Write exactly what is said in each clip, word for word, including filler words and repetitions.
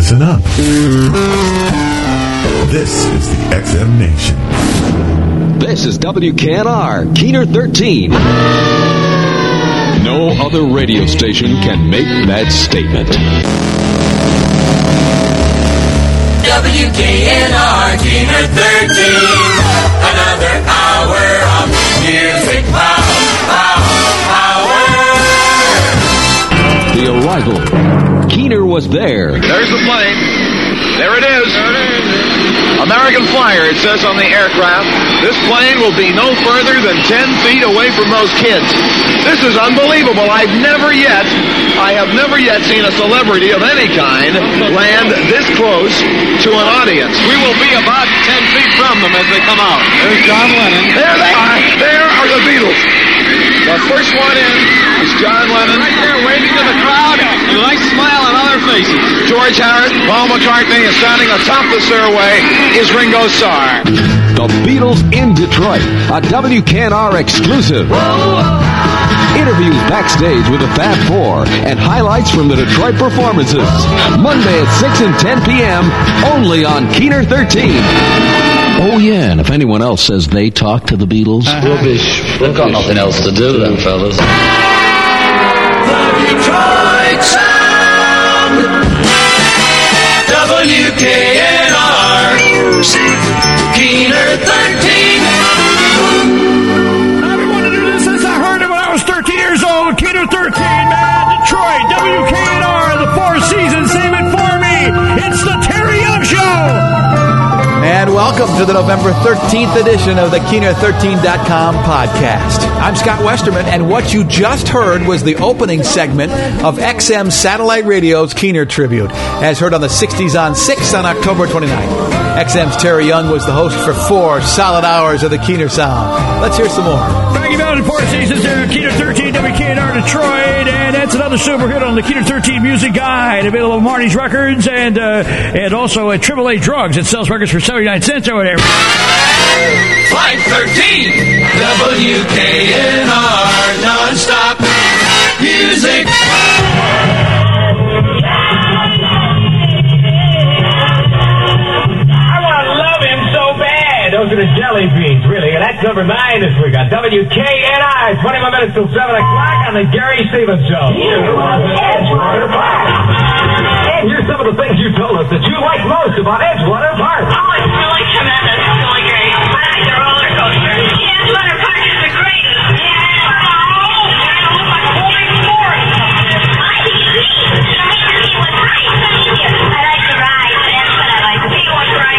Listen up. This is the X M Nation. This is W K N R, Keener thirteen. No other radio station can make that statement. W K N R, Keener thirteen. Another hour of music power, power. The arrival. Keener was there. There's the plane. There it is. American Flyer, it says on the aircraft. This plane will be no further than ten feet away from those kids. This is unbelievable. I've never yet, I have never yet seen a celebrity of any kind land this close to an audience. We will be about ten feet from them as they come out. There's John Lennon. There they are. There are the Beatles. The first one in is John Lennon. Right there waving to the crowd. A nice smile on all their faces. George Harrison, Paul McCartney, and standing atop the stairway is Ringo Starr. The Beatles in Detroit, a W K N R exclusive. Interviews backstage with the Fab Four and highlights from the Detroit performances. Monday at six and ten p.m. only on Keener thirteen. Oh, yeah, and if anyone else says they talk to the Beatles... Uh-huh. Rubbish. They've got nothing else to do, them fellas. The Detroit Sound. W K N R. Keener thirteen. I've been wanting to do this since I heard it when I was thirteen years old. Keener thirteen, man. Detroit, W K N R, the Four Seasons, save it for me. It's the Terry Young Show. And welcome to the November thirteenth edition of the Keener thirteen dot com podcast. I'm Scott Westerman, and what you just heard was the opening segment of X M Satellite Radio's Keener Tribute, as heard on the sixties on six on October twenty-ninth. X M's Terry Young was the host for four solid hours of the Keener Sound. Let's hear some more. Frankie Mountain, Four Seasons, there, Keener thirteen, W K N R Detroit, and that's another super hit on the Keener thirteen Music Guide, available at Marty's Records, and uh, and also at Triple A Drugs. It sells records for seventy-nine cents over there. five thirteen, W K N R, non-stop music. Those are the jelly beans, really. And that's number nine this week on W K N R. twenty-one minutes till seven o'clock on the Gary Stevens Show. Edgewater Park. And here's some of the things you told us that you like most about Edgewater Park. Oh, it's really tremendous. It's really great. I like the roller coaster. Edgewater Park is the greatest. Yeah. Oh, holding forth. I like the ride. That's what I like. The one ride.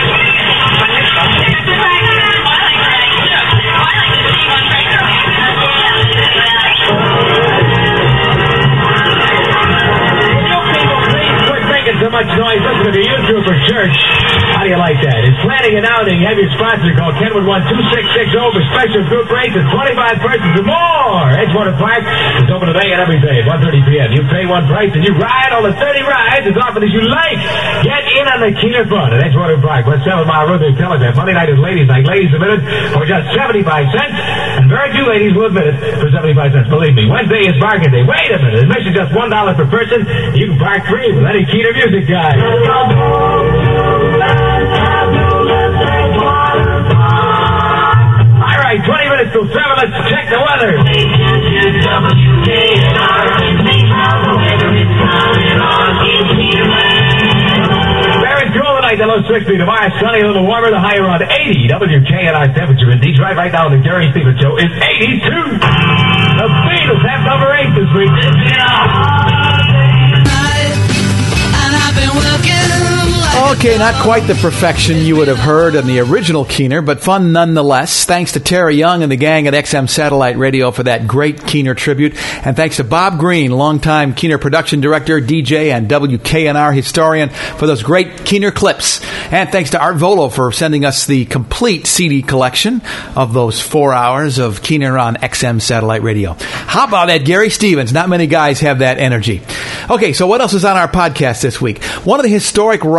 So much noise, listen to the youth group for church. How do you like that? It's planning and outing. Have your sponsor call Kenwood one two six six zero for special group rates of twenty-five persons or more. Edgewater Park is open today and every day at one thirty p.m. You pay one price and you ride all the thirty rides as often as you like. Get in on the Keener fun at Edgewater Park. West seven Mile Road, they tell us that Monday night is ladies night. Ladies admitted for just seventy-five cents. And very few ladies will admit it for seventy-five cents. Believe me. Wednesday is bargain day. Wait a minute. Admission just one dollar per person. You can park free with any Keener music guy. All right, twenty minutes till seven. Let's check the weather. Very cool tonight, the low sixty. Tomorrow, sunny, a little warmer. The high around eighty. W K N R temperature in Detroit right now. The Gary Stevens Show is eighty-two. The Beatles have number eight this week. Okay, not quite the perfection you would have heard in the original Keener, but fun nonetheless. Thanks to Terry Young and the gang at X M Satellite Radio for that great Keener tribute. And thanks to Bob Green, longtime Keener production director, D J, and W K N R historian for those great Keener clips. And thanks to Art Volo for sending us the complete C D collection of those four hours of Keener on X M Satellite Radio. How about that, Gary Stevens? Not many guys have that energy. Okay, so what else is on our podcast this week? One of the historic rock and roll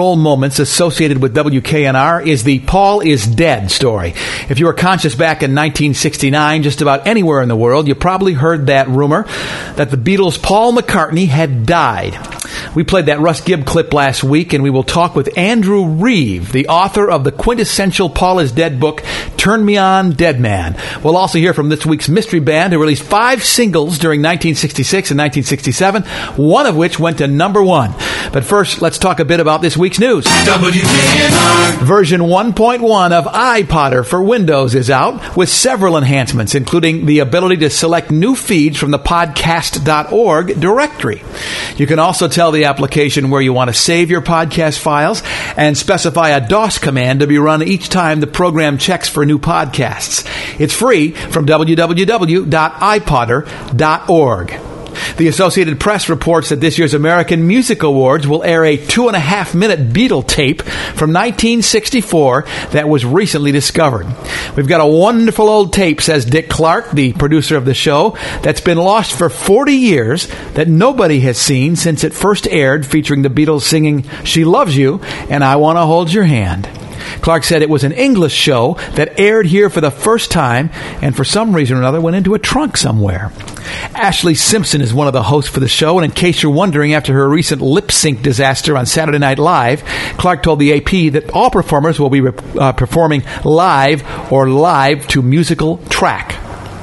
roll moments associated with W K N R is the Paul is Dead story. If you were conscious back in nineteen sixty-nine, just about anywhere in the world, you probably heard that rumor that the Beatles' Paul McCartney had died. We played that Russ Gibb clip last week, and we will talk with Andrew Reeve, the author of the quintessential Paul is Dead book, Turn Me On, Dead Man. We'll also hear from this week's mystery band who released five singles during nineteen sixty-six and nineteen sixty-seven, one of which went to number one. But first, let's talk a bit about this week's news. W K N R. Version one point one of iPodder for Windows is out with several enhancements, including the ability to select new feeds from the podcast dot org directory. You can also tell the application where you want to save your podcast files and specify a DOS command to be run each time the program checks for new podcasts. It's free from w w w dot ipodder dot org. The Associated Press reports that this year's American Music Awards will air a two and a half minute Beatle tape from nineteen sixty-four that was recently discovered. We've got a wonderful old tape, says Dick Clark, the producer of the show, that's been lost for forty years that nobody has seen since it first aired, featuring the Beatles singing She Loves You and I Want to Hold Your Hand. Clark said it was an English show that aired here for the first time and for some reason or another went into a trunk somewhere. Ashley Simpson is one of the hosts for the show, and in case you're wondering, after her recent lip-sync disaster on Saturday Night Live, Clark told the A P that all performers will be uh, performing live or live to musical track.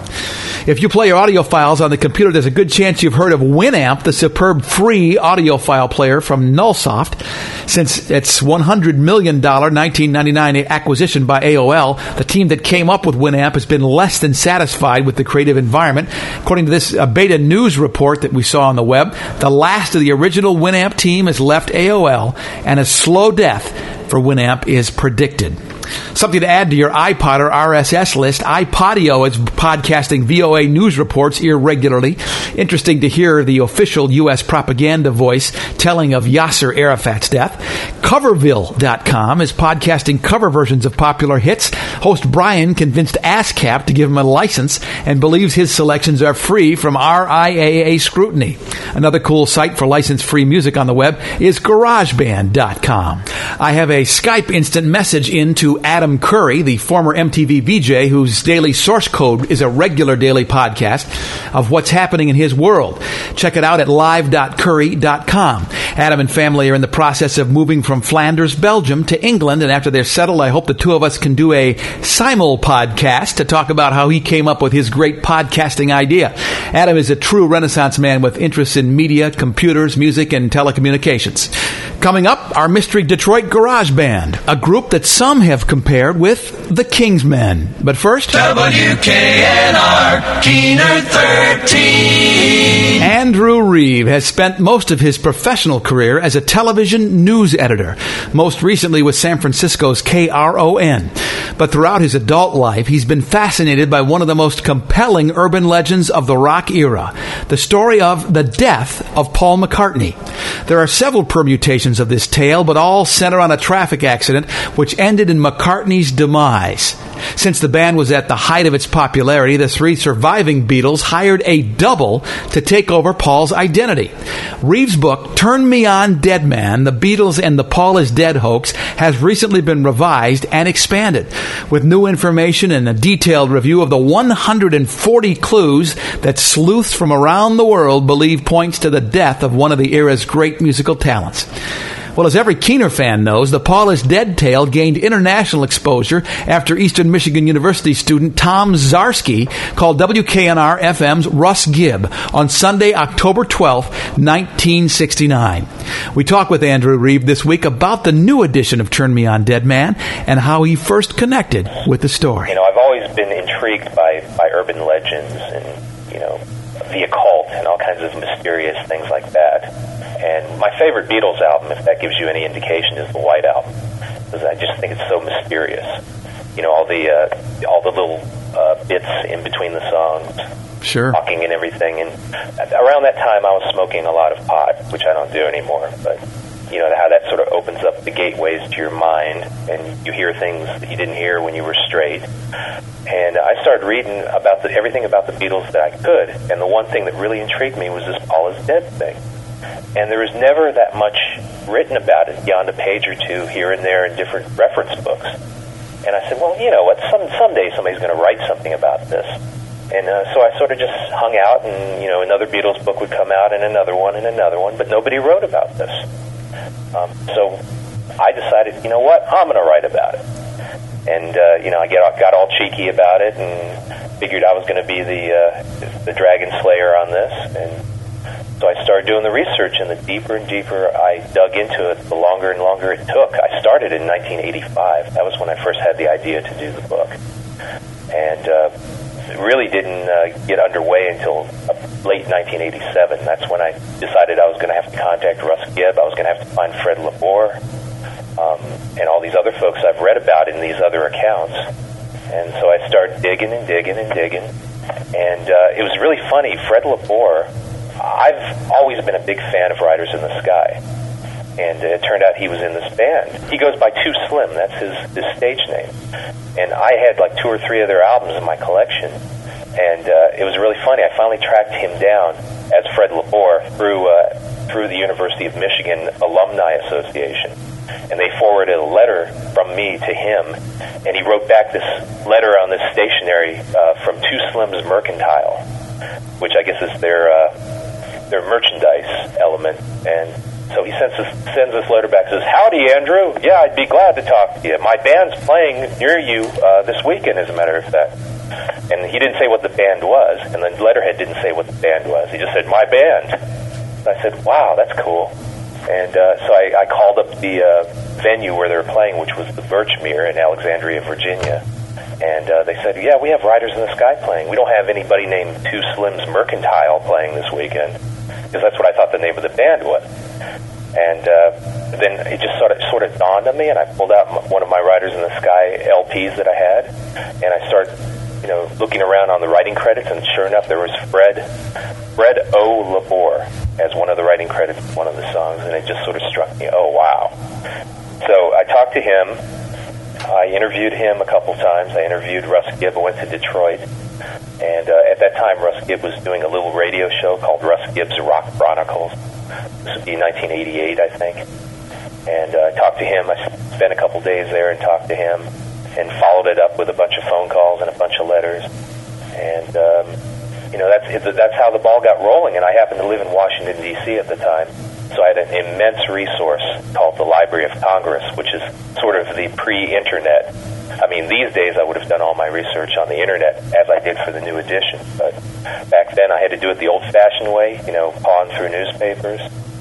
If you play your audio files on the computer, there's a good chance you've heard of Winamp, the superb free audio file player from Nullsoft. Since its one hundred million dollars nineteen ninety-nine acquisition by A O L, the team that came up with Winamp has been less than satisfied with the creative environment. According to this uh, beta news report that we saw on the web, the last of the original Winamp team has left A O L, and a slow death for Winamp is predicted. Something to add to your iPodder R S S list, iPodio is podcasting V O A news reports irregularly. Interesting to hear the official U S propaganda voice telling of Yasser Arafat's death. Coverville dot com is podcasting cover versions of popular hits. Host Brian convinced ASCAP to give him a license and believes his selections are free from R I A A scrutiny. Another cool site for license-free music on the web is GarageBand dot com. I have a Skype instant message in to Adam Curry, the former M T V V J, whose Daily Source Code is a regular daily podcast of what's happening in his world. Check it out at live dot curry dot com. Adam and family are in the process of moving from Flanders, Belgium to England, and after they're settled, I hope the two of us can do a simul podcast to talk about how he came up with his great podcasting idea. Adam is a true Renaissance man with interests in media, computers, music, and telecommunications. Coming up, our Mystery Detroit Garage Band, a group that some have compared with the Kingsmen. But first, W K N R Keener thirteen. Andrew Reeve has spent most of his professional career as a television news editor, most recently with San Francisco's K R O N. But throughout his adult life, he's been fascinated by one of the most compelling urban legends of the rock era, the story of the death of Paul McCartney. There are several permutations of this tale, but all center on a traffic accident which ended in McCartney's demise. Since the band was at the height of its popularity, the three surviving Beatles hired a double to take over Paul's identity. Reeves' book, Turn Me On, Dead Man, The Beatles and the Paul is Dead Hoax, has recently been revised and expanded, with new information and a detailed review of the one hundred forty clues that sleuths from around the world believe points to the death of one of the era's great musical talents. Well, as every Keener fan knows, the Paul is Dead tale gained international exposure after Eastern Michigan University student Tom Zarsky called W K N R F M's Russ Gibb on Sunday, October twelfth, nineteen sixty-nine. We talk with Andrew Reeve this week about the new edition of Turn Me On, Dead Man and how he first connected with the story. You know, I've always been intrigued by, by urban legends and, you know, the occult and all kinds of mysterious things like that. And my favorite Beatles album, if that gives you any indication, is the White Album, because I just think it's so mysterious. You know, all the uh, all the little uh, bits in between the songs, sure, talking and everything. And around that time, I was smoking a lot of pot, which I don't do anymore. But you know how that sort of opens up the gateways to your mind, and you hear things that you didn't hear when you were straight. And I started reading about the, everything about the Beatles that I could, and the one thing that really intrigued me was this Paul is Dead thing. and there was never that much written about it beyond a page or two here and there in different reference books. And I said, well, you know what, some someday somebody's going to write something about this. And uh, so I sort of just hung out, and, you know, another Beatles book would come out, and another one, and another one, but nobody wrote about this. Um, so I decided, you know what, I'm going to write about it. And, uh, you know, I get, got all cheeky about it and figured I was going to be the, uh, the Dragon Slayer on this. And so I started doing the research, and the deeper and deeper I dug into it, the longer and longer it took. I started in nineteen eighty-five. That was when I first had the idea to do the book. And uh, it really didn't uh, get underway until late nineteen eighty-seven. That's when I decided I was going to have to contact Russ Gibb. I was going to have to find Fred Laborde, um, and all these other folks I've read about in these other accounts. And so I started digging and digging and digging. And uh, it was really funny. Fred Laborde, I've always been a big fan of Riders in the Sky. And it turned out he was in this band. He goes by Too Slim. That's his, his stage name. And I had like two or three of their albums in my collection. And uh, it was really funny. I finally tracked him down as Fred Laborde through, uh, through the University of Michigan Alumni Association. And they forwarded a letter from me to him. And he wrote back this letter on this stationery uh, from Too Slim's Mercantile, which I guess is their, uh, their merchandise element. And so he sends this, sends this letter back and says, "Howdy, Andrew. Yeah, I'd be glad to talk to you. My band's playing near you uh, this weekend, as a matter of fact." And he didn't say what the band was, and the letterhead didn't say what the band was. He just said, "My band." And I said, "Wow, that's cool." And uh, so I, I called up the uh, venue where they were playing, which was the Birchmere in Alexandria, Virginia. And uh, they said, "Yeah, we have Riders in the Sky playing. We don't have anybody named Too Slim's Mercantile playing this weekend," because that's what I thought the name of the band was. And uh, then it just sort of sort of dawned on me, and I pulled out m- one of my Riders in the Sky L Ps that I had, and I started, you know, looking around on the writing credits, and sure enough, there was Fred, Fred O. Laborde as one of the writing credits of one of the songs, and it just sort of struck me, oh, wow. So I talked to him. I interviewed him a couple times. I interviewed Russ Gibb. I went to Detroit. And uh, at that time, Russ Gibb was doing a little radio show called Russ Gibb's Rock Chronicles. This would be nineteen eighty-eight, I think. And uh, I talked to him. I spent a couple days there and talked to him and followed it up with a bunch of phone calls and a bunch of letters. And, um, you know, that's that's how the ball got rolling. And I happened to live in Washington, D C at the time. So I had an immense resource called the Library of Congress, which is sort of the pre-internet. I mean, these days I would have done all my research on the internet as I did for the new edition. But back then I had to do it the old-fashioned way, you know, pawn through newspapers.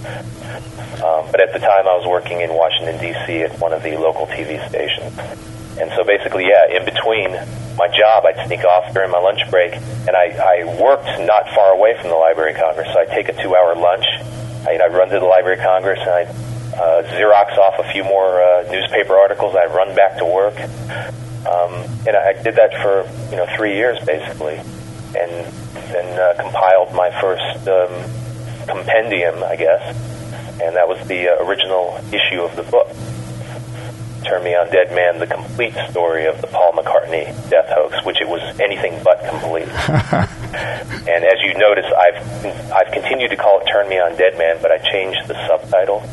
Um, but at the time I was working in Washington, D C at one of the local T V stations. And so basically, yeah, in between my job, I'd sneak off during my lunch break, and I, I worked not far away from the Library of Congress, so I'd take a two-hour lunch. I'd, I'd run to the Library of Congress, and I'd uh, Xerox off a few more uh, newspaper articles. I'd run back to work. Um, and I did that for, you know, three years, basically, and then uh, compiled my first um, compendium, I guess, and that was the uh, original issue of the book. Turn Me On Dead Man, the complete story of the Paul McCartney death hoax, which it was anything but complete. And as you notice, I've I've continued to call it Turn Me On Dead Man, but I changed the subtitle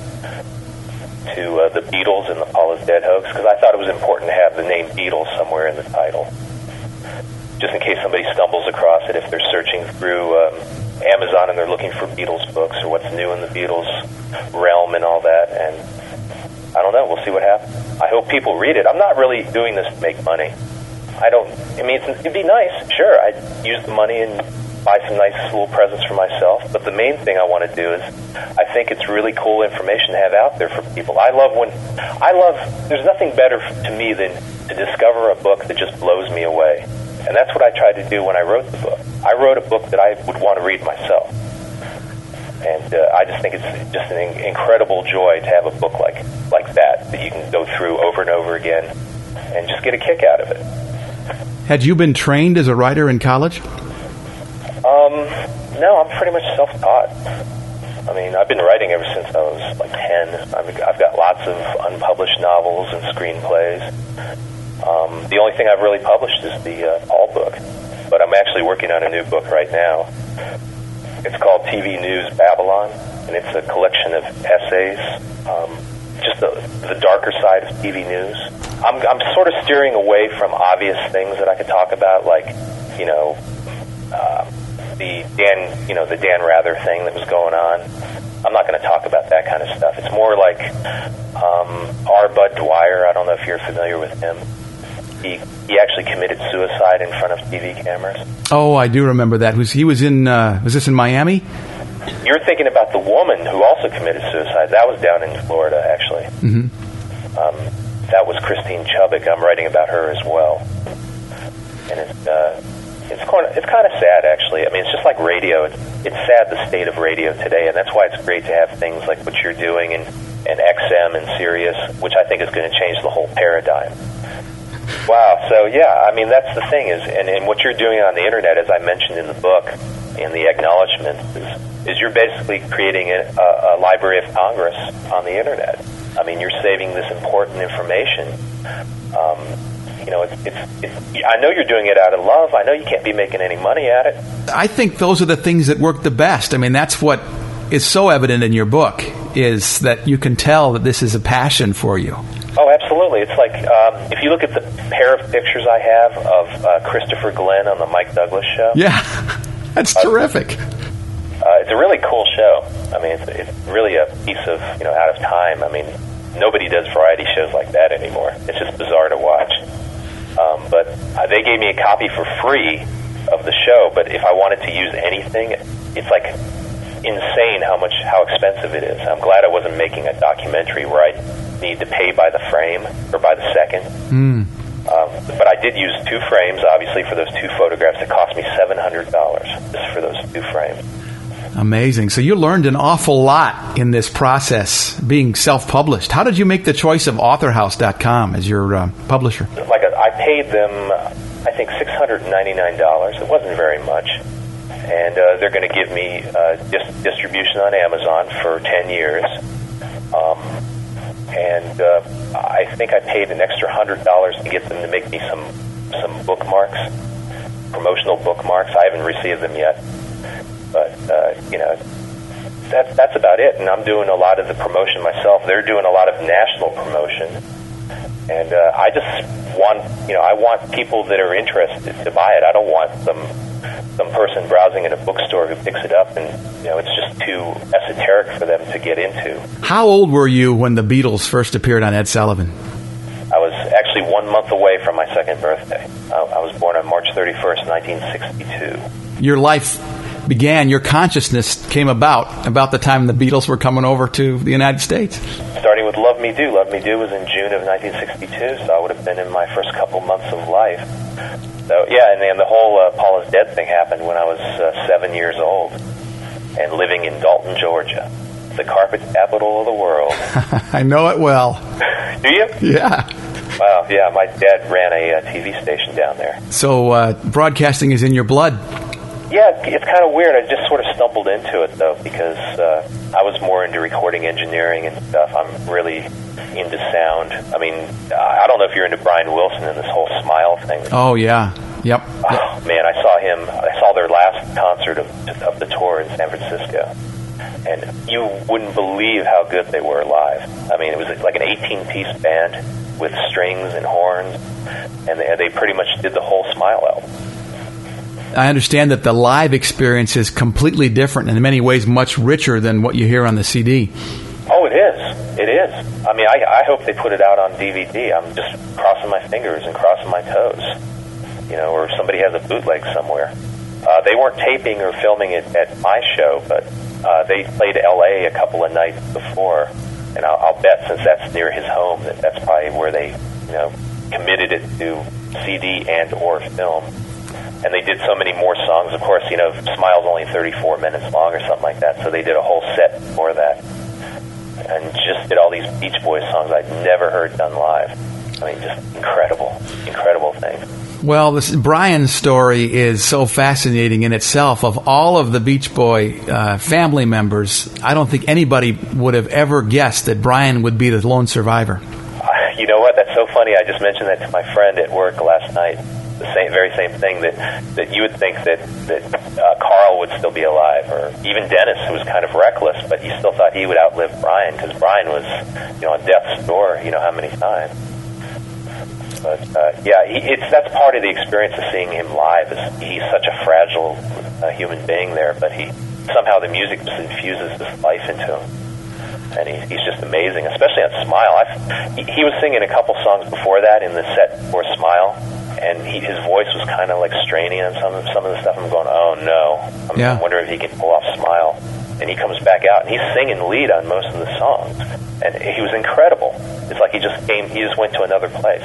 to uh, The Beatles and the Paul is Dead hoax, because I thought it was important to have the name Beatles somewhere in the title, just in case somebody stumbles across it if they're searching through um, Amazon and they're looking for Beatles books or what's new in the Beatles realm and all that. And I don't know. We'll see what happens. I hope people read it. I'm not really doing this to make money. I don't, I mean, it's, it'd be nice. Sure, I'd use the money and buy some nice little presents for myself. But the main thing I want to do is I think it's really cool information to have out there for people. I love when, I love, there's nothing better to me than to discover a book that just blows me away. And that's what I tried to do when I wrote the book. I wrote a book that I would want to read myself. And uh, I just think it's just an in- incredible joy to have a book like like that, that you can go through over and over again and just get a kick out of it. Had you been trained as a writer in college? Um, no, I'm pretty much self-taught. I mean, I've been writing ever since I was like ten. I've, I've got lots of unpublished novels and screenplays. Um, the only thing I've really published is the uh, Paul book, but I'm actually working on a new book right now. It's called T V News Babylon, and it's a collection of essays, um, just the, the darker side of T V news. I'm, I'm sort of steering away from obvious things that I could talk about, like, you know, uh, the Dan, you know, the Dan Rather thing that was going on. I'm not going to talk about that kind of stuff. It's more like um, R. Bud Dwyer. I don't know if you're familiar with him. He he actually committed suicide in front of T V cameras. Oh, I do remember that. Was he was in? Uh, was this in Miami? You're thinking about the woman who also committed suicide. That was down in Florida, actually. Mm-hmm. Um, that was Christine Chubbuck. I'm writing about her as well, and it's uh, it's kind of, it's kind of sad, actually. I mean, it's just like radio. It's, it's sad the state of radio today, and that's why it's great to have things like what you're doing and and X M and Sirius, which I think is going to change the whole paradigm. Wow. So, yeah, I mean, that's the thing is, and, and what you're doing on the internet, as I mentioned in the book, in the acknowledgments, is, is you're basically creating a, a, a Library of Congress on the internet. I mean, you're saving this important information. Um, you know, it's, it's, it's, I know you're doing it out of love. I know you can't be making any money at it. I think those are the things that work the best. I mean, that's what is so evident in your book, is that you can tell that this is a passion for you. Oh, absolutely. It's like, um, if you look at the pair of pictures I have of uh, Christopher Glenn on the Mike Douglas show. Yeah, that's uh, terrific. Uh, it's a really cool show. I mean, it's, it's really a piece of, you know, out of time. I mean, nobody does variety shows like that anymore. It's just bizarre to watch. Um, but uh, they gave me a copy for free of the show, but if I wanted to use anything, it's like insane how much, how expensive it is. I'm glad I wasn't making a documentary where I need to pay by the frame or by the second. Mm. Um, but I did use two frames, obviously, for those two photographs. It cost me seven hundred dollars just for those two frames. Amazing. So you learned an awful lot in this process, being self-published. How did you make the choice of author house dot com as your uh, publisher? Like a, I paid them, I think, six hundred ninety-nine dollars. It wasn't very much. And uh, they're going to give me uh, dis- distribution on Amazon for ten years. Um, and uh, I think I paid an extra one hundred dollars to get them to make me some some bookmarks, promotional bookmarks. I haven't received them yet. But, uh, you know, that's, that's about it. And I'm doing a lot of the promotion myself. They're doing a lot of national promotion. And uh, I just want, you know, I want people that are interested to buy it. I don't want some some person browsing in a bookstore who picks it up and, you know, it's just too esoteric for them to get into. How old were you when the Beatles first appeared on Ed Sullivan? I was actually one month away from my second birthday. I, I was born on March thirty-first, nineteen sixty-two. Your life began, your consciousness came about about the time the Beatles were coming over to the United States. Starting with Love Me Do. Love Me Do was in June of nineteen sixty-two, so I would have been in my first couple months of life. So, yeah, and then the whole uh, Paul is Dead thing happened when I was uh, seven years old and living in Dalton, Georgia, the carpet capital of the world. I know it well. Do you? Yeah. Wow, yeah, my dad ran a uh, T V station down there. So uh, broadcasting is in your blood. Yeah, it's kind of weird. I just sort of stumbled into it, though, because uh, I was more into recording engineering and stuff. I'm really into sound. I mean, I don't know if you're into Brian Wilson and this whole Smile thing. Oh, yeah. Yep. Oh, man, I saw him. I saw their last concert of, of the tour in San Francisco. And you wouldn't believe how good they were live. I mean, it was like an eighteen-piece band with strings and horns, and they, they pretty much did the whole Smile album. I understand that the live experience is completely different and in many ways much richer than what you hear on the C D. Oh, it is. It is. I mean, I, I hope they put it out on D V D. I'm just crossing my fingers and crossing my toes, you know, or somebody has a bootleg somewhere. Uh, they weren't taping or filming it at my show, but uh, they played L A a couple of nights before, and I'll, I'll bet since that's near his home that that's probably where they, you know, committed it to C D and or film. And they did so many more songs. Of course, you know, Smile's only thirty-four minutes long or something like that, so they did a whole set for that. And just did all these Beach Boys songs I'd never heard done live. I mean, just incredible, incredible thing. Well, this Brian's story is so fascinating in itself. Of all of the Beach Boy uh, family members, I don't think anybody would have ever guessed that Brian would be the lone survivor. Uh, you know what? That's so funny. I just mentioned that to my friend at work last night. the same, very same thing that, that you would think that, that uh, Carl would still be alive, or even Dennis, who was kind of reckless, but you still thought he would outlive Brian, because Brian was, you know, on death's door, you know, how many times. But, uh, yeah, he, it's that's part of the experience of seeing him live, is he's such a fragile uh, human being there, but he somehow the music just infuses this life into him. And he, he's just amazing, especially on Smile. I've, he, he was singing a couple songs before that in the set for Smile, and he, his voice was kind of like straining on some of, some of the stuff. I'm going, oh no. I'm, yeah. I'm wondering if he can pull off Smile. And he comes back out, and he's singing lead on most of the songs. And he was incredible. It's like he just came, he just went to another place.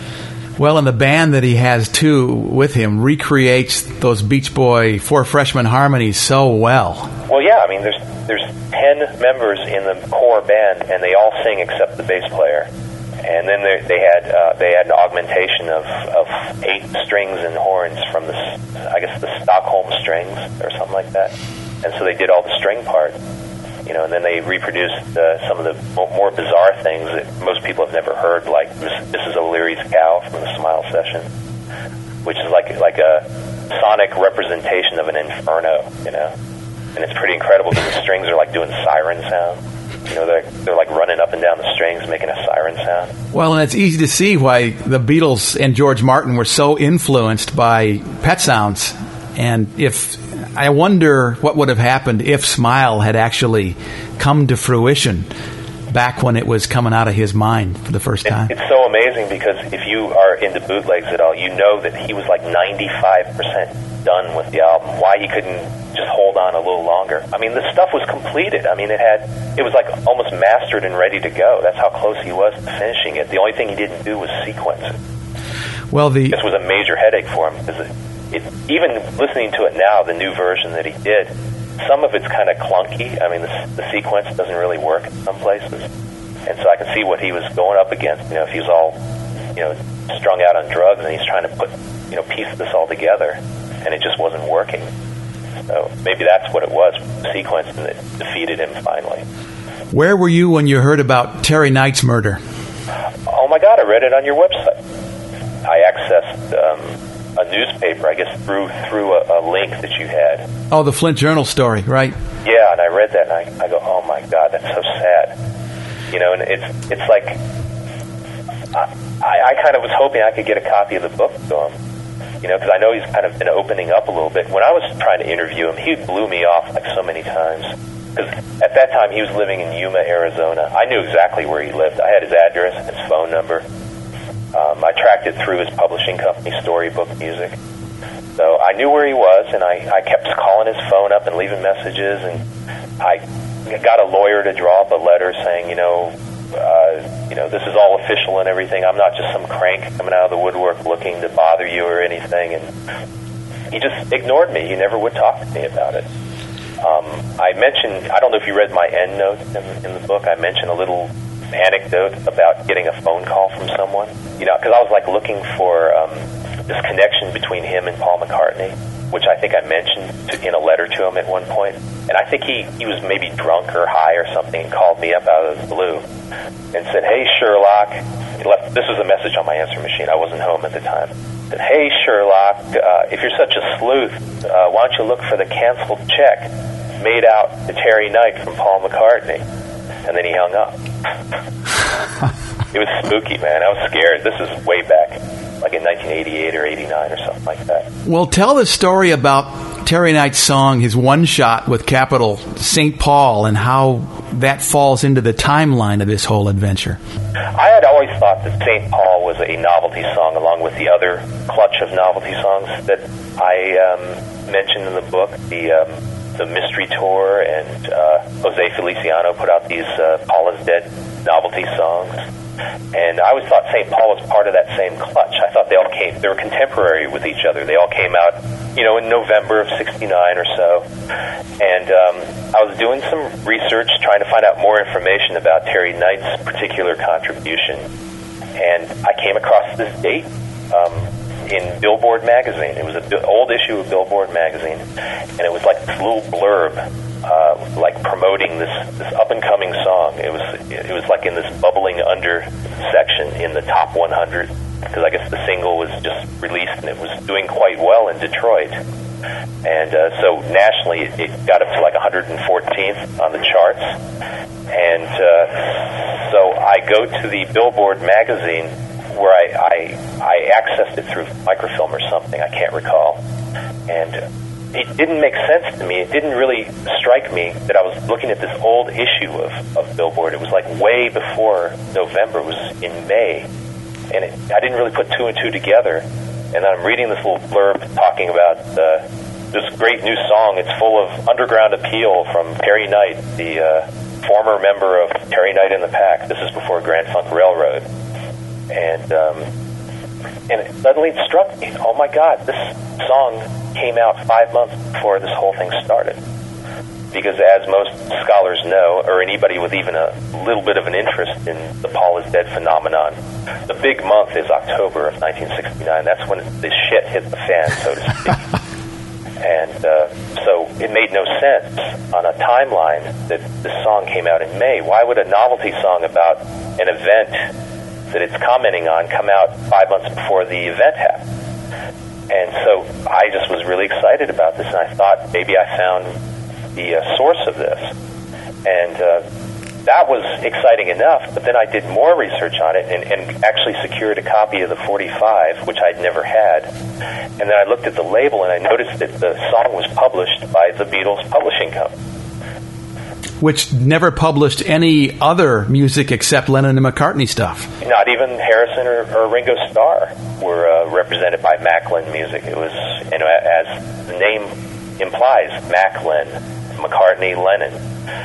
Well, and the band that he has, too, with him recreates those Beach Boy Four Freshman harmonies so well. Well, yeah, I mean, there's there's ten members in the core band, and they all sing except the bass player. And then they, they had uh, they had an augmentation of, of eight strings and horns from the, I guess, the Stockholm strings or something like that. And so they did all the string parts. You know, and then they reproduced uh, some of the more bizarre things that most people have never heard, like Missus O'Leary's Cow from the Smile session, which is like like a sonic representation of an inferno, you know. And it's pretty incredible because the strings are like doing siren sound. You know, they're, they're like running up and down the strings, making a siren sound. Well, and it's easy to see why the Beatles and George Martin were so influenced by Pet Sounds. And if... I wonder what would have happened if Smile had actually come to fruition back when it was coming out of his mind for the first time. It, it's so amazing because if you are into bootlegs at all, you know that he was like ninety-five percent done with the album. Why he couldn't just hold on a little longer. I mean, the stuff was completed. I mean, it had, it was like almost mastered and ready to go. That's how close he was to finishing it. The only thing he didn't do was sequence it. Well, the... This was a major headache for him because it, It, even listening to it now, the new version that he did, some of it's kind of clunky. I mean, the, the sequence doesn't really work in some places. And so I can see what he was going up against. You know, if he was all, you know, strung out on drugs and he's trying to put, you know, piece this all together, and it just wasn't working. So maybe that's what it was, sequence, and it defeated him finally. Where were you when you heard about Terry Knight's murder? Oh, my God, I read it on your website. I accessed... Um, a newspaper, I guess, through through a, a link that you had. Oh, the Flint Journal story, right? Yeah, and I read that, and I, I go, oh my God, that's so sad. You know, and it's it's like, I, I kind of was hoping I could get a copy of the book to him, you know, because I know he's kind of been opening up a little bit. When I was trying to interview him, he blew me off like so many times. Because at that time, he was living in Yuma, Arizona. I knew exactly where he lived. I had his address, his phone number. Um, I tracked it through his publishing company, Storybook Music. So I knew where he was, and I, I kept calling his phone up and leaving messages, and I got a lawyer to draw up a letter saying, you know, uh, you know, this is all official and everything. I'm not just some crank coming out of the woodwork looking to bother you or anything. And he just ignored me. He never would talk to me about it. Um, I mentioned, I don't know if you read my end note in, in the book, I mentioned a little anecdote about getting a phone call from someone, you know, because I was like looking for um, this connection between him and Paul McCartney, which I think I mentioned to, in a letter to him at one point. And I think he, he was maybe drunk or high or something and called me up out of the blue and said, hey, Sherlock, he left, this was a message on my answer machine. I wasn't home at the time. Said, hey, Sherlock, uh, if you're such a sleuth, uh, why don't you look for the canceled check made out to Terry Knight from Paul McCartney? And then he hung up. It was spooky, man. I was scared. This is way back, like in nineteen eighty-eight or eighty-nine or something like that. Well, tell the story about Terry Knight's song, his one shot with capital Saint Paul, and how that falls into the timeline of this whole adventure. I had always thought that Saint Paul was a novelty song along with the other clutch of novelty songs that I um, mentioned in the book, the... Um, the Mystery Tour, and uh, Jose Feliciano put out these uh, Paul is Dead novelty songs. And I always thought Saint Paul was part of that same clutch. I thought they all came, they were contemporary with each other. They all came out, you know, in November of sixty-nine or so. And um, I was doing some research, trying to find out more information about Terry Knight's particular contribution. And I came across this date. Um, in Billboard magazine. It was an old issue of Billboard magazine, and it was like this little blurb, uh, like promoting this, this up-and-coming song. It was it was like in this bubbling under section in the top one hundred because I guess the single was just released and it was doing quite well in Detroit. And uh, so nationally, it, it got up to like one hundred fourteenth on the charts. And uh, so I go to the Billboard magazine where I, I, I accessed it through microfilm or something, I can't recall. And it didn't make sense to me. It didn't really strike me that I was looking at this old issue of, of Billboard. It was like way before November. It was in May. And it, I didn't really put two and two together. And then I'm reading this little blurb talking about uh, this great new song. It's full of underground appeal from Terry Knight, the uh, former member of Terry Knight and the Pack. This is before Grand Funk Railroad. And um, and it suddenly it struck me, oh my God, this song came out five months before this whole thing started. Because as most scholars know, or anybody with even a little bit of an interest in the Paul is Dead phenomenon, the big month is October of nineteen sixty-nine. That's when the shit hit the fan, so to speak. And uh, so it made no sense on a timeline that this song came out in May. Why would a novelty song about an event that it's commenting on come out five months before the event happened? And so I just was really excited about this, and I thought maybe I found the uh, source of this. And uh, that was exciting enough, but then I did more research on it and, and actually secured a copy of the forty-five, which I'd never had. And then I looked at the label, and I noticed that the song was published by the Beatles Publishing Company. Which never published any other music except Lennon and McCartney stuff. Not even Harrison or, or Ringo Starr were uh, represented by Macklin Music. It was, you know, as the name implies, Macklin, McCartney, Lennon.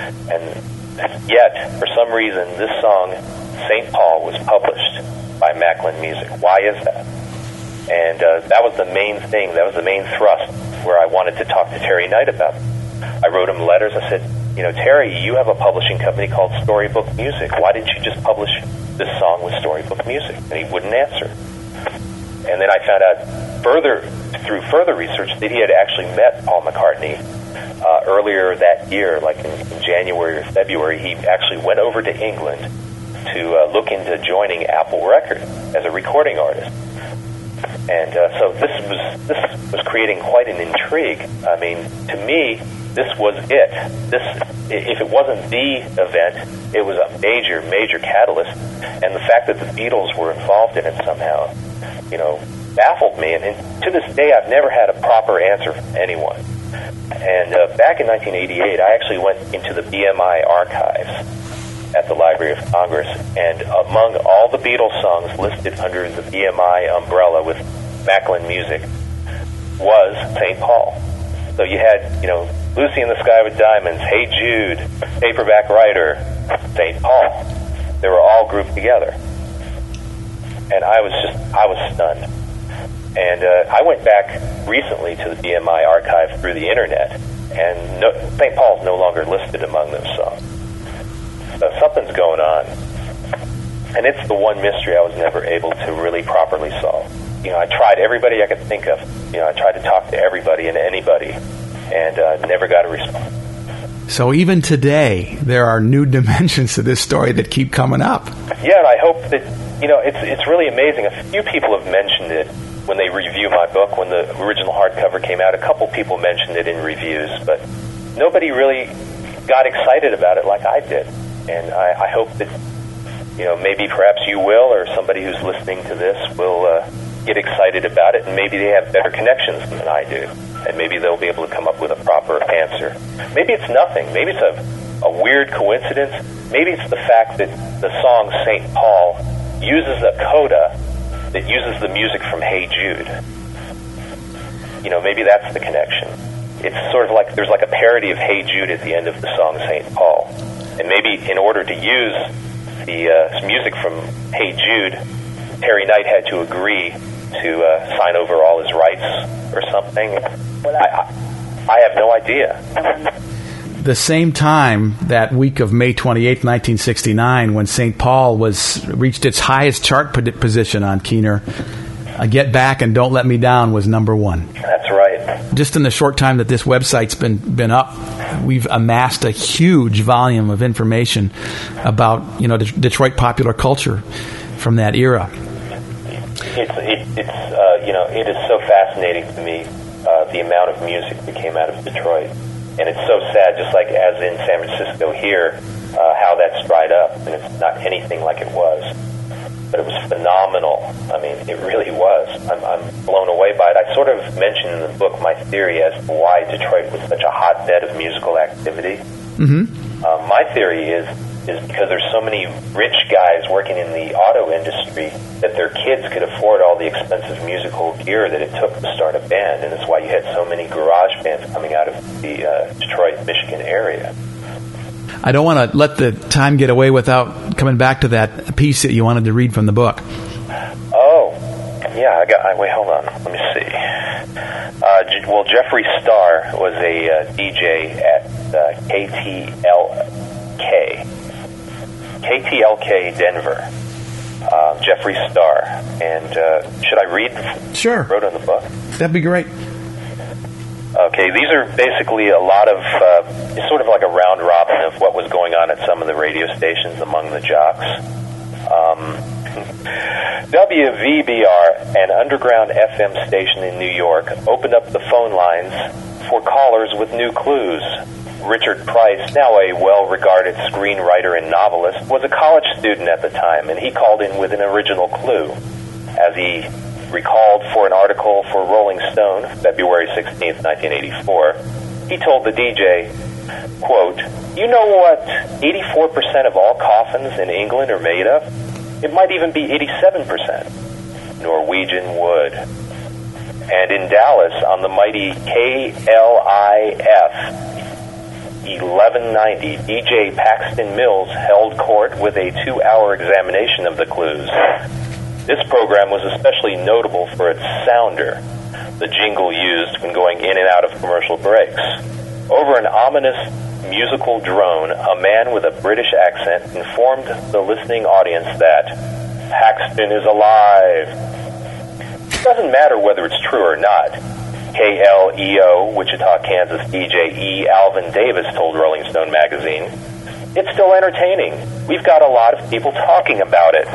And yet, for some reason, this song, Saint Paul, was published by Macklin Music. Why is that? And uh, that was the main thing, that was the main thrust where I wanted to talk to Terry Knight about it. I wrote him letters. I said, you know, Terry, you have a publishing company called Storybook Music. Why didn't you just publish this song with Storybook Music? And he wouldn't answer. And then I found out further, through further research, that he had actually met Paul McCartney uh, earlier that year, like in, in January or February. He actually went over to England to uh, look into joining Apple Records as a recording artist. And uh, so this was this was creating quite an intrigue. I mean, to me, this was it. This, if it wasn't the event, it was a major, major catalyst. And the fact that the Beatles were involved in it somehow, you know, baffled me. And, and to this day, I've never had a proper answer from anyone. And uh, back in nineteen eighty-eight, I actually went into the B M I archives at the Library of Congress, and among all the Beatles songs listed under the B M I umbrella with Macklin Music was Saint Paul. So you had, you know, Lucy in the Sky with Diamonds, Hey Jude, Paperback Writer, Saint Paul. They were all grouped together. And I was just, I was stunned. And uh, I went back recently to the B M I archive through the internet, and no, Saint Paul's no longer listed among those songs. So something's going on. And it's the one mystery I was never able to really properly solve. You know, I tried everybody I could think of. You know, I tried to talk to everybody and anybody, and uh, never got a response. So even today, there are new dimensions to this story that keep coming up. Yeah, and I hope that, you know, it's it's really amazing. A few people have mentioned it when they review my book. When the original hardcover came out, a couple people mentioned it in reviews, but nobody really got excited about it like I did. And I, I hope that, you know, maybe perhaps you will, or somebody who's listening to this will uh, get excited about it, and maybe they have better connections than I do, and maybe they'll be able to come up with a proper answer. Maybe it's nothing. Maybe it's a, a weird coincidence. Maybe it's the fact that the song Saint Paul uses a coda that uses the music from Hey Jude. You know, maybe that's the connection. It's sort of like there's like a parody of Hey Jude at the end of the song Saint Paul. And maybe in order to use the uh, music from Hey Jude, Terry Knight had to agree to uh, sign over all his rights or something. I, I, I have no idea. The same time, that week of May twenty-eighth, nineteen sixty-nine, when Saint Paul was reached its highest chart position on Keener, uh, Get Back and Don't Let Me Down was number one. That's right. Just in the short time that this website's been been up, we've amassed a huge volume of information about, you know, De- Detroit popular culture from that era. it's it, it's uh, you know it is so fascinating to me uh, the amount of music that came out of Detroit, and it's so sad. Just like as in San Francisco here, uh, how that's dried up, and it's not anything like it was. But it was phenomenal. I mean, it really was. I'm, I'm blown away by it. I sort of mentioned in the book my theory as to why Detroit was such a hotbed of musical activity. Mm-hmm. Um, my theory is is because there's so many rich guys working in the auto industry that their kids could afford all the expensive musical gear that it took to start a band, and that's why you had so many garage bands coming out of the uh, Detroit, Michigan area. I don't want to let the time get away without coming back to that piece that you wanted to read from the book. Oh, yeah. I got. I, wait, hold on. Let me see. Uh, J- well, Jeffree Star was a uh, D J at uh, K T L K, K T L K Denver. Uh, Jeffree Star, and uh, should I read? Sure. Wrote in the book. That'd be great. Okay, these are basically a lot of, uh, it's sort of like a round robin of what was going on at some of the radio stations among the jocks. Um, W V B R, an underground F M station in New York, opened up the phone lines for callers with new clues. Richard Price, now a well-regarded screenwriter and novelist, was a college student at the time, and he called in with an original clue. As he recalled for an article for Rolling Stone, February sixteenth, nineteen eighty-four, he told the D J, quote, "You know what eighty-four percent of all coffins in England are made of? It might even be eighty-seven percent. Norwegian wood." And in Dallas, on the mighty K L I F eleven ninety, D J Paxton Mills held court with a two-hour examination of the clues. This program was especially notable for its sounder, the jingle used when going in and out of commercial breaks. Over an ominous musical drone, a man with a British accent informed the listening audience that Paxton is alive. It doesn't matter whether it's true or not. K L E O, Wichita, Kansas D J E. Alvin Davis told Rolling Stone magazine, "It's still entertaining. We've got a lot of people talking about it."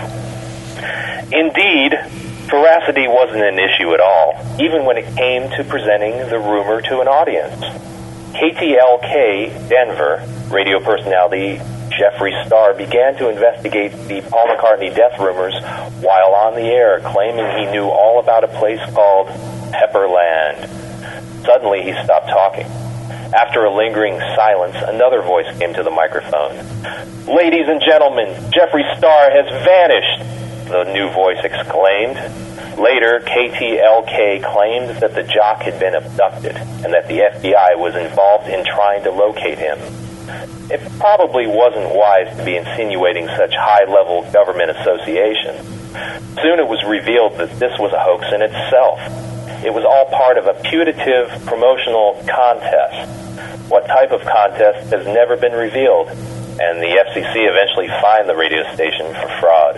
Indeed, veracity wasn't an issue at all, even when it came to presenting the rumor to an audience. K T L K Denver radio personality Jeffree Star began to investigate the Paul McCartney death rumors while on the air, claiming he knew all about a place called Pepperland. Suddenly, he stopped talking. After a lingering silence, another voice came to the microphone. "Ladies and gentlemen, Jeffree Star has vanished," the new voice exclaimed. Later, K T L K claimed that the jock had been abducted and that the F B I was involved in trying to locate him. It probably wasn't wise to be insinuating such high-level government association. Soon it was revealed that this was a hoax in itself. It was all part of a putative promotional contest. What type of contest has never been revealed, and the F C C eventually fined the radio station for fraud.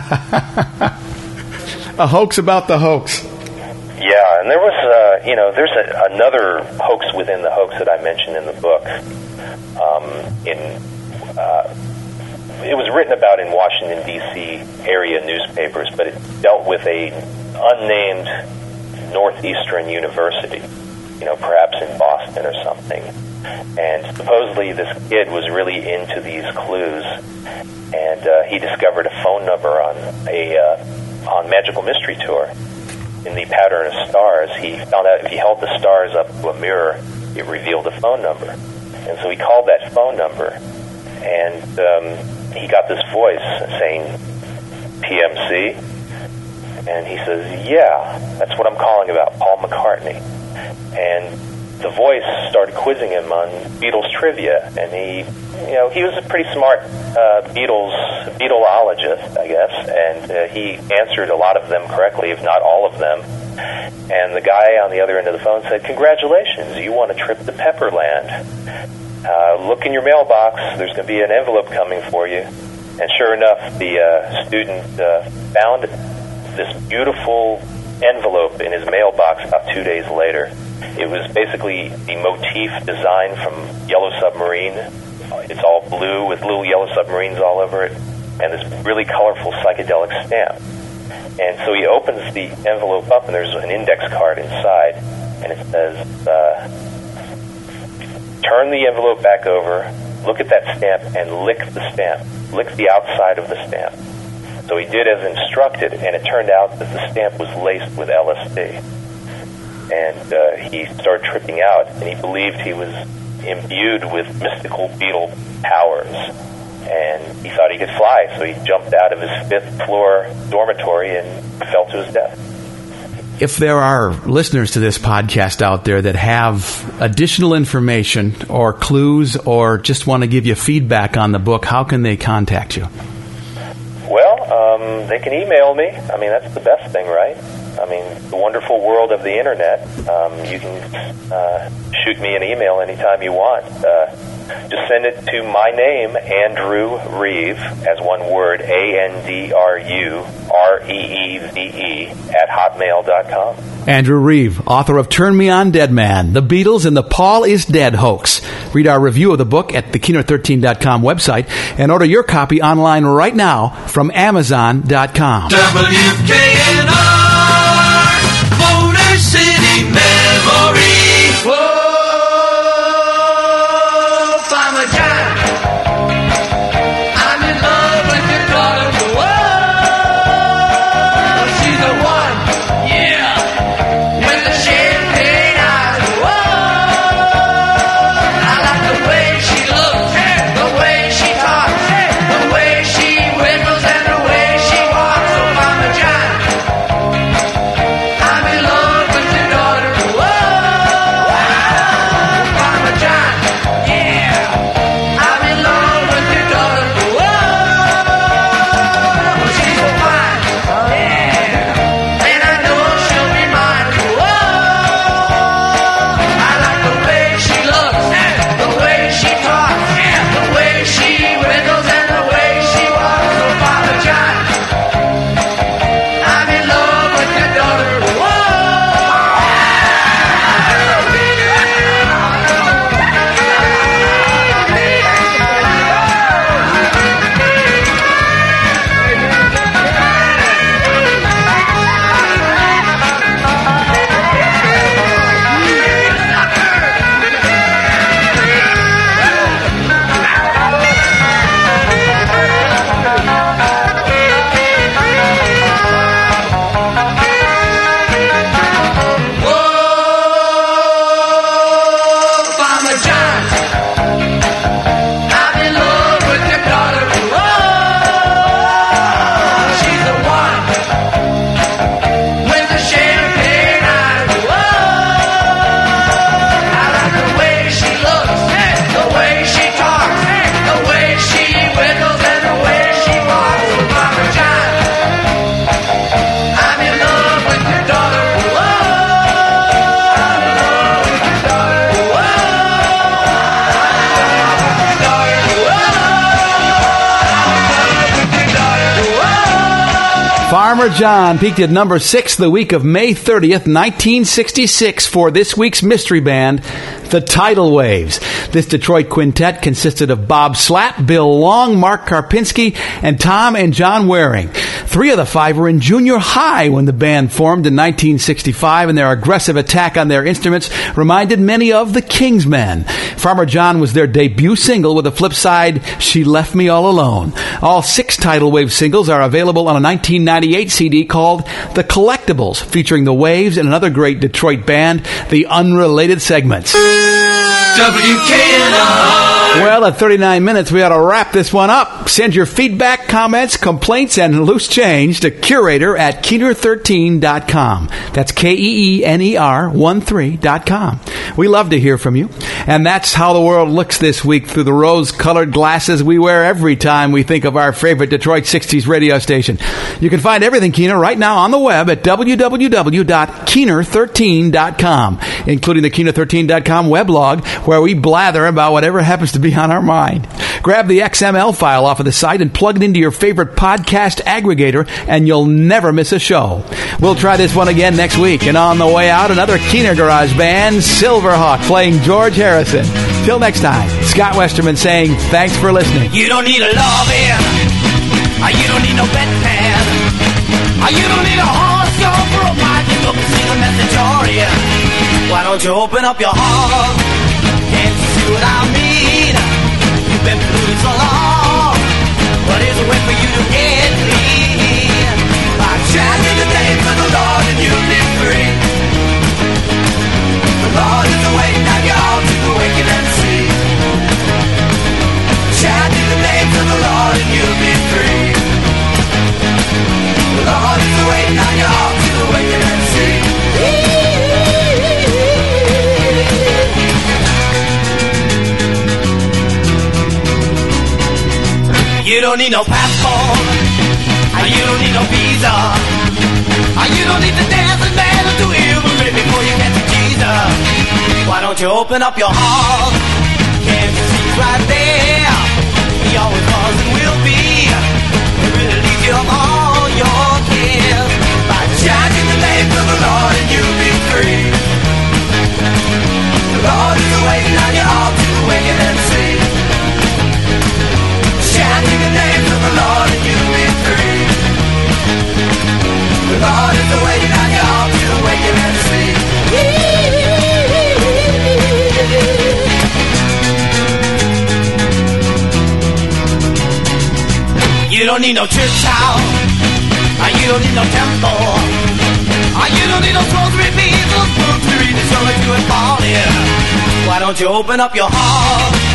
A hoax about the hoax. Yeah, and there was, uh, you know, there's a, another hoax within the hoax that I mentioned in the book. Um, in uh, it was written about in Washington, D C area newspapers, but it dealt with a unnamed Northeastern university, you know, perhaps in Boston or something. And supposedly this kid was really into these clues, and uh, he discovered a phone number on a uh, on Magical Mystery Tour. In the pattern of stars, he found out if he held the stars up to a mirror, it revealed a phone number. And so he called that phone number, and um, he got this voice saying, "P M C?" And he says, "Yeah, that's what I'm calling about, Paul McCartney." And the voice started quizzing him on Beatles trivia, and he, you know, he was a pretty smart uh, Beatles Beatleologist, I guess, and uh, he answered a lot of them correctly, if not all of them. And the guy on the other end of the phone said, "Congratulations, you won a trip to Pepperland. Uh, look in your mailbox, there's going to be an envelope coming for you." And sure enough, the uh, student uh, found this beautiful envelope in his mailbox about two days later. It was basically the motif design from Yellow Submarine. It's all blue with little yellow submarines all over it, and this really colorful psychedelic stamp. And so he opens the envelope up, and there's an index card inside, and it says, uh, turn the envelope back over, look at that stamp, and lick the stamp. Lick the outside of the stamp. So he did as instructed, and it turned out that the stamp was laced with L S D. And uh, he started tripping out, and he believed he was imbued with mystical beetle powers. And he thought he could fly, so he jumped out of his fifth floor dormitory and fell to his death. If there are listeners to this podcast out there that have additional information or clues or just want to give you feedback on the book, how can they contact you? Well, um, they can email me. I mean, that's the best thing, right? I mean, the wonderful world of the Internet. Um, you can uh, shoot me an email anytime you want. Uh, just send it to my name, Andrew Reeve, as one word, A N D R U R E E V E, at hotmail dot com. Andrew Reeve, author of Turn Me On, Dead Man, The Beatles and the Paul is Dead Hoax. Read our review of the book at the keener thirteen dot com website and order your copy online right now from amazon dot com. W K N R, Motor City Memory. Whoa, Farmer John, I'm in love with your daughter. Whoa, she's the one, yeah, with the champagne eyes. Whoa, I like the way she looks, the way she talks, the way she wiggles and the way she walks. So Farmer John, I'm in love with your daughter. Whoa, Farmer John, yeah, I'm in love with your daughter. Whoa, she's so fine, yeah, and I know she'll be mine. Whoa, I like the way she looks, the way she talks, the way she wiggles and the way she walks. So Father John, I'm in love with your daughter. Whoa. Whoa, Farmer John, I'm in love with your daughter. Whoa, she's the one with the champagne eyes. Whoa, I like the way she looks, the way she talks, the way she wiggles and the way she walks. So Farmer John, I'm in love with your daughter. Whoa, I'm in love with your daughter. Whoa, Farmer John peaked at number six the week of May thirtieth, nineteen sixty-six for this week's mystery band, the Tidal Waves. This Detroit quintet consisted of Bob Slatt, Bill Long, Mark Karpinski, and Tom and John Waring. Three of the five were in junior high when the band formed in nineteen sixty-five, and their aggressive attack on their instruments reminded many of the Kingsmen. Farmer John was their debut single, with the flip side, She Left Me All Alone. All six Tidal Wave singles are available on a nineteen ninety-eight C D called The Collectibles, featuring the Waves and another great Detroit band, The Unrelated Segments. W K N R. Well, at thirty-nine minutes, we ought to wrap this one up. Send your feedback, comments, complaints, and loose change to curator at keener thirteen dot com. That's K E E N E R one three dot com. We love to hear from you. And that's how the world looks this week through the rose-colored glasses we wear every time we think of our favorite Detroit sixties radio station. You can find everything Keener right now on the web at w w w dot keener thirteen dot com, including the keener thirteen dot com weblog, where we blather about whatever happens to be on our mind. Grab the X M L file off of the site and plug it into your favorite podcast aggregator, and you'll never miss a show. We'll try this one again next week. And on the way out, another Keener Garage band, Silverhawk, playing George Harrison. Till next time, Scott Westerman saying thanks for listening. You don't need a love in, you don't need no bedpan, you don't you open up your heart? Can't you see what I mean? You've been polluted so long, but there's a way for you to get clean. By chanting the name of the Lord and you'll be free. The Lord is awaiting on you all to awaken and see. Chanting the names of the Lord and you'll be free. The Lord is waiting on you all to awaken and see. You don't need no passport, and you don't need no visa, and you don't need to dance and dance to Hillbilly before you get to Jesus. Why don't you open up your heart? Can't you see right there? He always was and will be. It really leaves you of all your cares. By chanting the name of the Lord and you'll be free. The Lord is waiting on you all to awaken and see. Chanting the name of the Lord and you'll be free. The Lord is waiting on you all to awaken and see. You don't need no church house, and you don't need no temple, and you don't need no rosary beads or books to read the show that you and Paul here. Why don't you open up your heart?